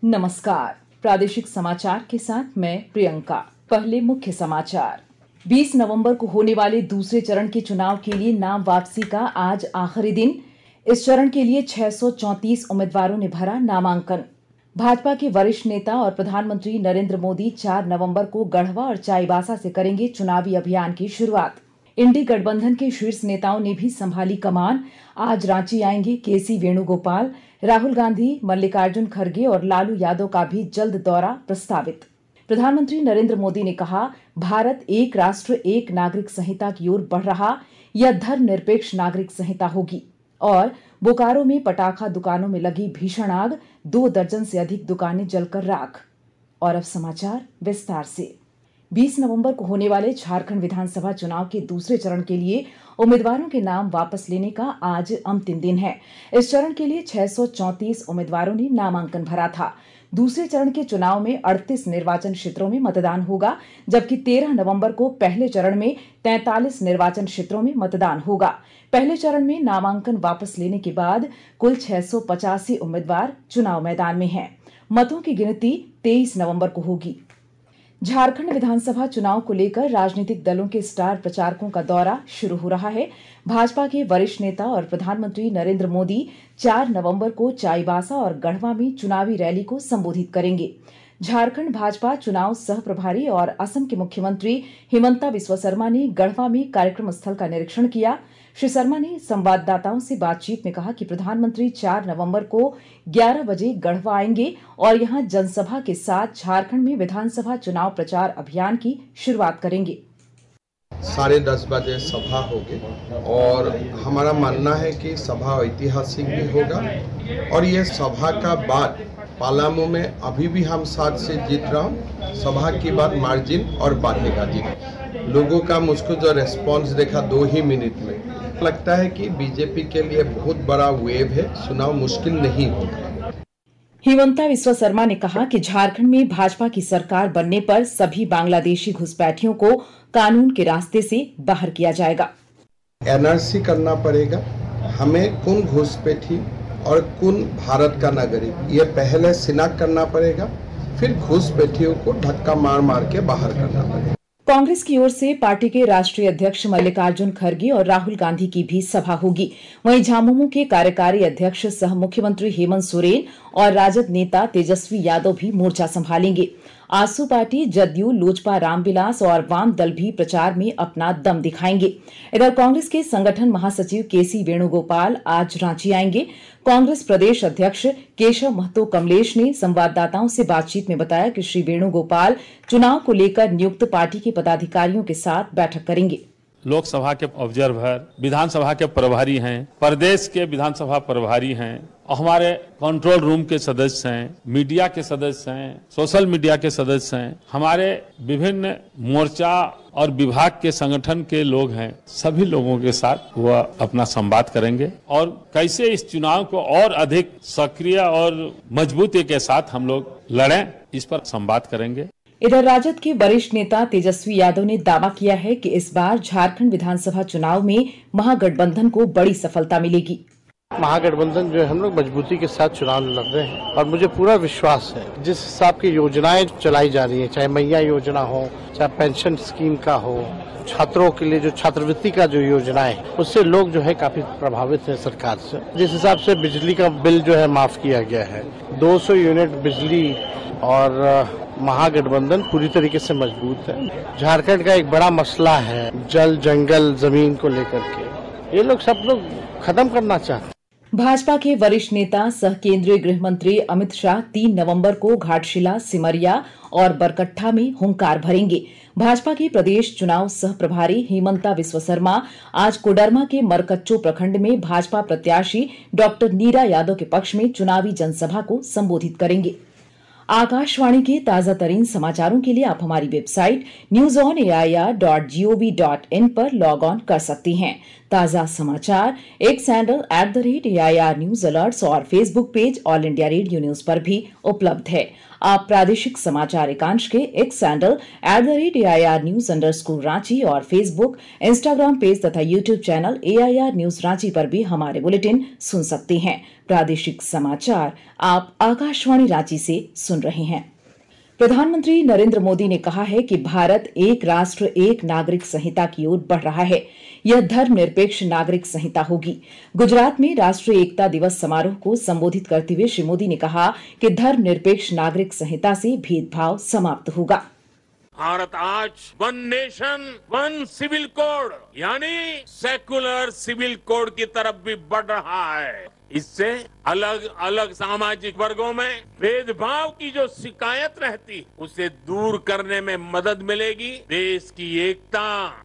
नमस्कार, प्रादेशिक समाचार के साथ मैं प्रियंका। पहले मुख्य समाचार। 20 नवंबर को होने वाले दूसरे चरण के चुनाव के लिए नाम वापसी का आज आखिरी दिन। इस चरण के लिए 634 उम्मीदवारों ने भरा नामांकन। भाजपा के वरिष्ठ नेता और प्रधानमंत्री नरेंद्र मोदी 4 नवंबर को गढ़वा और चाईबासा से करेंगे चुनावी अभियान की शुरुआत। इंडी गठबंधन के शीर्ष नेताओं ने भी संभाली कमान। आज रांची आएंगे केसी वेणुगोपाल। राहुल गांधी, मल्लिकार्जुन खड़गे और लालू यादव का भी जल्द दौरा प्रस्तावित। प्रधानमंत्री नरेंद्र मोदी ने कहा, भारत एक राष्ट्र एक नागरिक संहिता की ओर बढ़ रहा। यह धर्मनिरपेक्ष नागरिक संहिता होगी। और बोकारो में पटाखा दुकानों में लगी भीषण आग, 2 दर्जन से अधिक दुकानें जलकर राख। और अब समाचार विस्तार से। 20 नवंबर को होने वाले झारखंड विधानसभा चुनाव के दूसरे चरण के लिए उम्मीदवारों के नाम वापस लेने का आज अंतिम दिन है। इस चरण के लिए 634 उम्मीदवारों ने नामांकन भरा था। दूसरे चरण के चुनाव में 38 निर्वाचन क्षेत्रों में मतदान होगा, जबकि 13 नवंबर को पहले चरण में 43 निर्वाचन क्षेत्रों में मतदान होगा। पहले चरण में नामांकन वापस लेने के बाद कुल 685 उम्मीदवार चुनाव मैदान में हैं। मतों की गिनती 23 नवंबर को होगी। झारखंड विधानसभा चुनाव को लेकर राजनीतिक दलों के स्टार प्रचारकों का दौरा शुरू हो रहा है। भाजपा के वरिष्ठ नेता और प्रधानमंत्री नरेंद्र मोदी 4 नवंबर को चाईबासा और गढ़वा में चुनावी रैली को संबोधित करेंगे। झारखंड भाजपा चुनाव सह प्रभारी और असम के मुख्यमंत्री हिमंता बिस्वा शर्मा ने गढ़वा में कार्यक्रम स्थल का निरीक्षण किया। श्री शर्मा ने संवाददाताओं से बातचीत में कहा कि प्रधानमंत्री 4 नवंबर को 11 बजे गढ़वा आएंगे और यहां जनसभा के साथ झारखंड में विधानसभा चुनाव प्रचार अभियान की शुरुआत करेंगे। 10:30 बजे सभा होगी और हमारा मानना है कि सभा ऐतिहासिक भी होगा और ये सभा का बाद पालामू में अभी भी हम 7 से जीत रहा हूँ। सभा के बाद मार्जिन और बढ़ेगा जीत। लोगों का मुझको जो रेस्पॉन्स देखा 2 ही मिनट में, लगता है कि बीजेपी के लिए बहुत बड़ा वेव है। चुनाव मुश्किल नहीं होगा। हिमंता बिस्वा शर्मा ने कहा कि झारखंड में भाजपा की सरकार बनने पर सभी बांग्लादेशी घुसपैठियों को कानून के रास्ते से बाहर किया जाएगा। एनआरसी करना पड़ेगा हमें, कौन घुसपैठी और कौन भारत का नागरिक, ये पहले शिनाख्त करना पड़ेगा, फिर घुसपैठियों को धक्का मार मार के बाहर करना पड़ेगा। कांग्रेस की ओर से पार्टी के राष्ट्रीय अध्यक्ष मल्लिकार्जुन खड़गे और राहुल गांधी की भी सभा होगी। वहीं झामुमो के कार्यकारी अध्यक्ष सह मुख्यमंत्री हेमंत सोरेन और राजद नेता तेजस्वी यादव भी मोर्चा संभालेंगे। आजसू पार्टी, जदयू, लोजपा, रामविलास और वाम दल भी प्रचार में अपना दम दिखाएंगे। इधर कांग्रेस के संगठन महासचिव केसी वेणुगोपाल आज रांची आएंगे। कांग्रेस प्रदेश अध्यक्ष केशव महतो कमलेश ने संवाददाताओं से बातचीत में बताया कि श्री वेणुगोपाल चुनाव को लेकर नियुक्त पार्टी के पदाधिकारियों के साथ बैठक करेंगे। लोकसभा के ऑब्जर्वर, विधानसभा के प्रभारी हैं, प्रदेश के विधानसभा प्रभारी हैं, हमारे कंट्रोल रूम के सदस्य हैं, मीडिया के सदस्य हैं, सोशल मीडिया के सदस्य हैं, हमारे विभिन्न मोर्चा और विभाग के संगठन के लोग हैं। सभी लोगों के साथ वह अपना संवाद करेंगे और कैसे इस चुनाव को और अधिक सक्रिय और मजबूती के साथ हम लोग लड़ें, इस पर संवाद करेंगे। इधर राजद के वरिष्ठ नेता तेजस्वी यादव ने दावा किया है कि इस बार झारखंड विधानसभा चुनाव में महागठबंधन को बड़ी सफलता मिलेगी। महागठबंधन जो है हम लोग मजबूती के साथ चुनाव लड़ रहे हैं और मुझे पूरा विश्वास है जिस हिसाब की योजनाएं चलाई जा रही है, चाहे मैया योजना हो, चाहे पेंशन स्कीम का हो, छात्रों के लिए जो छात्रवृत्ति का जो योजना है, उससे लोग जो है काफी प्रभावित है सरकार से। जिस हिसाब से बिजली का बिल जो है माफ किया गया है, 200 यूनिट बिजली, और महागठबंधन पूरी तरीके से मजबूत है। झारखंड का एक बड़ा मसला है जल, जंगल, जमीन को लेकर के, ये लोग सब लोग खत्म करना चाहते हैं। भाजपा के वरिष्ठ नेता सह केंद्रीय गृह मंत्री अमित शाह 3 नवंबर को घाटशिला, सिमरिया और बरकट्ठा में हुंकार भरेंगे। भाजपा के प्रदेश चुनाव सह प्रभारी हेमंता बिस्वा शर्मा आज कोडरमा के मरकच्चो प्रखंड में भाजपा प्रत्याशी डॉक्टर नीरा यादव के पक्ष में चुनावी जनसभा को संबोधित करेंगे। आकाशवाणी के ताजा तरीन समाचारों के लिए आप हमारी वेबसाइट newsonair.gov.in पर लॉग ऑन कर सकती हैं। ताजा समाचार X handle @AIR news alerts और Facebook page All India Radio news पर भी उपलब्ध है। आप प्रादेशिक समाचार एकांश के X handle @AIR news _Ranchi और फेसबुक, इंस्टाग्राम पेज तथा YouTube channel AIR news Ranchi पर भी हमारे बुलेटिन सुन सकते हैं। प्रादेशिक समाचार आप आकाशवाणी रांची से सुन रहे हैं। प्रधानमंत्री नरेंद्र मोदी ने कहा है कि भारत एक राष्ट्र एक नागरिक संहिता की ओर बढ़ रहा है। यह धर्मनिरपेक्ष नागरिक संहिता होगी। गुजरात में राष्ट्रीय एकता दिवस समारोह को संबोधित करते हुए श्री मोदी ने कहा कि धर्मनिरपेक्ष नागरिक संहिता से भेदभाव समाप्त होगा। भारत आज one nation one civil code यानी सेकुलर सिविल कोड की तरफ भी बढ़ रहा है। इससे अलग अलग सामाजिक वर्गों में भेदभाव की जो शिकायत रहती उसे दूर करने में मदद मिलेगी। देश की एकता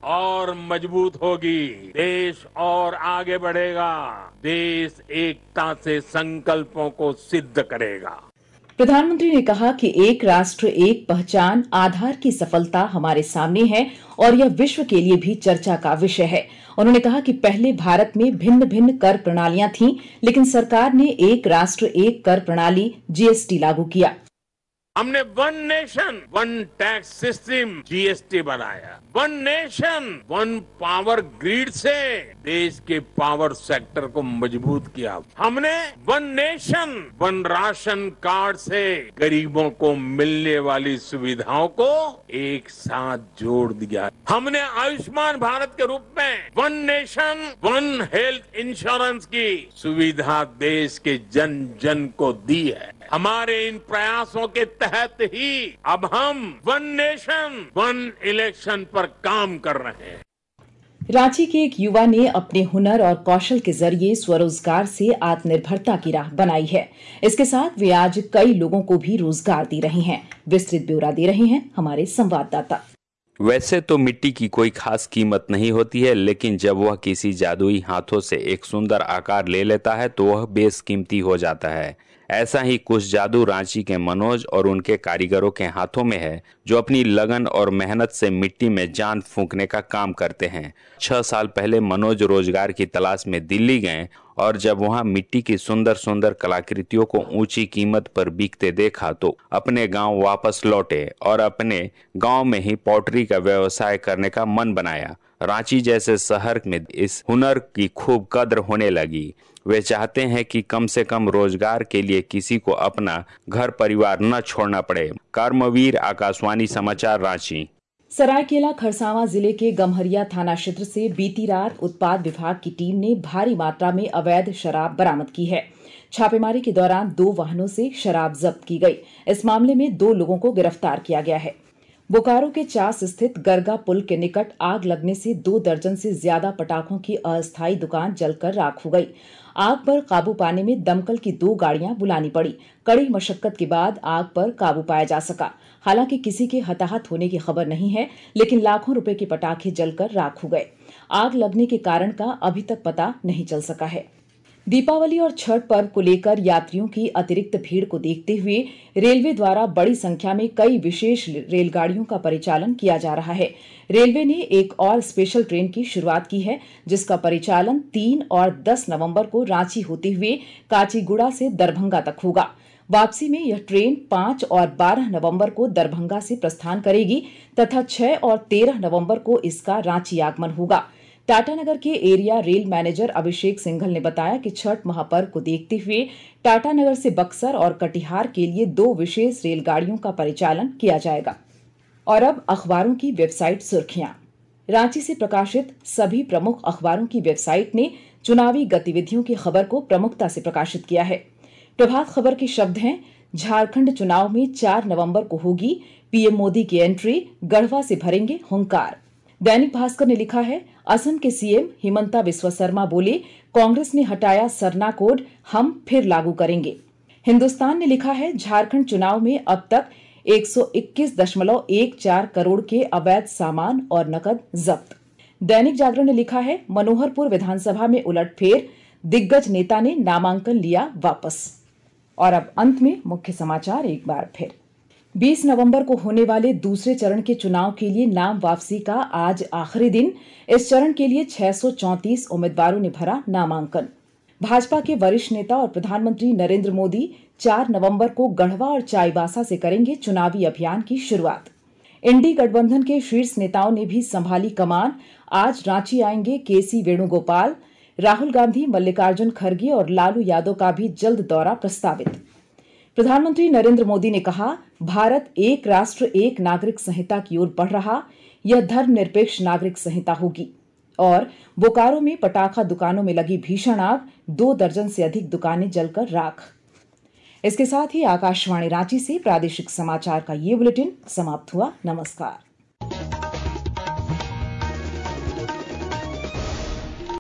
और मजबूत होगी, देश और आगे बढ़ेगा, देश एकता से संकल्पों को सिद्ध करेगा। प्रधानमंत्री ने कहा कि एक राष्ट्र एक पहचान आधार की सफलता हमारे सामने है और यह विश्व के लिए भी चर्चा का विषय है। उन्होंने कहा कि पहले भारत में भिन्न भिन्न कर प्रणालियां थीं, लेकिन सरकार ने एक राष्ट्र एक कर प्रणाली GST लागू किया। हमने one nation one tax system GST बनाया। One nation one power grid से देश के पावर सेक्टर को मजबूत किया। हमने one nation one ration card से गरीबों को मिलने वाली सुविधाओं को एक साथ जोड़ दिया। हमने आयुष्मान भारत के रूप में one nation one health insurance की सुविधा देश के जन जन को दी है। हमारे इन प्रयासों के तहत ही अब हम वन नेशन वन इलेक्शन पर काम कर रहे हैं। रांची के एक युवा ने अपने हुनर और कौशल के जरिए स्वरोजगार से आत्मनिर्भरता की राह बनाई है। इसके साथ वे आज कई लोगों को भी रोजगार दे रहे हैं। विस्तृत ब्यौरा दे रहे हैं हमारे संवाददाता। वैसे तो मिट्टी की कोई खास कीमत नहीं होती है, लेकिन जब वह किसी जादुई हाथों से एक सुंदर आकार ले लेता है तो वह बेशकीमती हो जाता है। ऐसा ही कुछ जादू रांची के मनोज और उनके कारीगरों के हाथों में है, जो अपनी लगन और मेहनत से मिट्टी में जान फूंकने का काम करते हैं। 6 साल पहले मनोज रोजगार की तलाश में दिल्ली गए और जब वहां मिट्टी की सुंदर सुंदर कलाकृतियों को ऊंची कीमत पर बिकते देखा तो अपने गांव वापस लौटे और अपने गांव में ही पॉटरी का व्यवसाय करने का मन बनाया। रांची जैसे शहर में इस हुनर की खूब कद्र होने लगी। वे चाहते हैं कि कम से कम रोजगार के लिए किसी को अपना घर परिवार न छोड़ना पड़े। कर्मवीर, आकाशवाणी समाचार, रांची। सरायकेला खरसावां जिले के गम्हरिया थाना क्षेत्र से बीती रात उत्पाद विभाग की टीम ने भारी मात्रा में अवैध शराब बरामद की है। छापेमारी के दौरान 2 वाहनों से शराब जब्त की गई। इस मामले में 2 लोगों को गिरफ्तार किया गया है। बोकारो के चास स्थित गरगा पुल के निकट आग लगने से 2 दर्जन से ज्यादा पटाखों की अस्थायी दुकान जलकर राख हो गई। आग पर काबू पाने में दमकल की 2 गाड़ियां बुलानी पड़ी। कड़ी मशक्कत के बाद आग पर काबू पाया जा सका। हालांकि किसी के हताहत होने की खबर नहीं है, लेकिन लाखों रुपए के पटाखे जलकर राख हो गए। आग लगने के कारण का अभी तक पता नहीं चल सका है। दीपावली और छठ पर्व को लेकर यात्रियों की अतिरिक्त भीड़ को देखते हुए रेलवे द्वारा बड़ी संख्या में कई विशेष रेलगाड़ियों का परिचालन किया जा रहा है। रेलवे ने एक और स्पेशल ट्रेन की शुरुआत की है, जिसका परिचालन 3 और 10 नवंबर को रांची होते हुए काचीगुड़ा से दरभंगा तक होगा। वापसी में यह ट्रेन 5 और 12 नवंबर को दरभंगा से प्रस्थान करेगी तथा 6 और 13 नवंबर को इसका रांची आगमन होगा। टाटानगर के area rail manager Abhishek Singhal ने बताया कि छठ महापर्व को देखते हुए टाटानगर से बक्सर और कटिहार के लिए 2 विशेष रेलगाड़ियों का परिचालन किया जाएगा। और अब अखबारों की वेबसाइट सुर्खियां। रांची से प्रकाशित सभी प्रमुख अखबारों की वेबसाइट ने चुनावी गतिविधियों की खबर को प्रमुखता से प्रकाशित किया है। प्रभात खबर के शब्द हैं, झारखंड चुनाव में 4 नवंबर को होगी पीएम मोदी की एंट्री, गढ़वा से भरेंगे हुंकार। दैनिक भास्कर ने लिखा है, असम के सीएम हिमंता बिस्वा शर्मा बोले, कांग्रेस ने हटाया सरना कोड, हम फिर लागू करेंगे। हिंदुस्तान ने लिखा है, झारखंड चुनाव में अब तक 121.14 करोड़ के अवैध सामान और नकद जब्त। दैनिक जागरण ने लिखा है, मनोहरपुर विधानसभा में उलटफेर, दिग्गज नेता ने नामांकन लिया वापस। और अब अंत में मुख्य समाचार एक बार फिर। 20 नवंबर को होने वाले दूसरे चरण के चुनाव के लिए नाम वापसी का आज आखिरी दिन। इस चरण के लिए 634 उम्मीदवारों ने भरा नामांकन। भाजपा के वरिष्ठ नेता और प्रधानमंत्री नरेंद्र मोदी 4 नवंबर को गढ़वा और चाईबासा से करेंगे चुनावी अभियान की शुरुआत। इंडी गठबंधन के शीर्ष नेताओं ने भी संभाली कमान। आज रांची आएंगे केसी वेणुगोपाल। राहुल गांधी, मल्लिकार्जुन खड़गे और लालू यादव का भी जल्द दौरा प्रस्तावित। प्रधानमंत्री नरेंद्र मोदी ने कहा, भारत एक राष्ट्र एक नागरिक संहिता की ओर बढ़ रहा। यह धर्मनिरपेक्ष नागरिक संहिता होगी। और बोकारो में पटाखा दुकानों में लगी भीषण आग, 2 दर्जन से अधिक दुकानें जलकर राख। इसके साथ ही आकाशवाणी रांची से प्रादेशिक समाचार का ये बुलेटिन समाप्त हुआ। नमस्कार।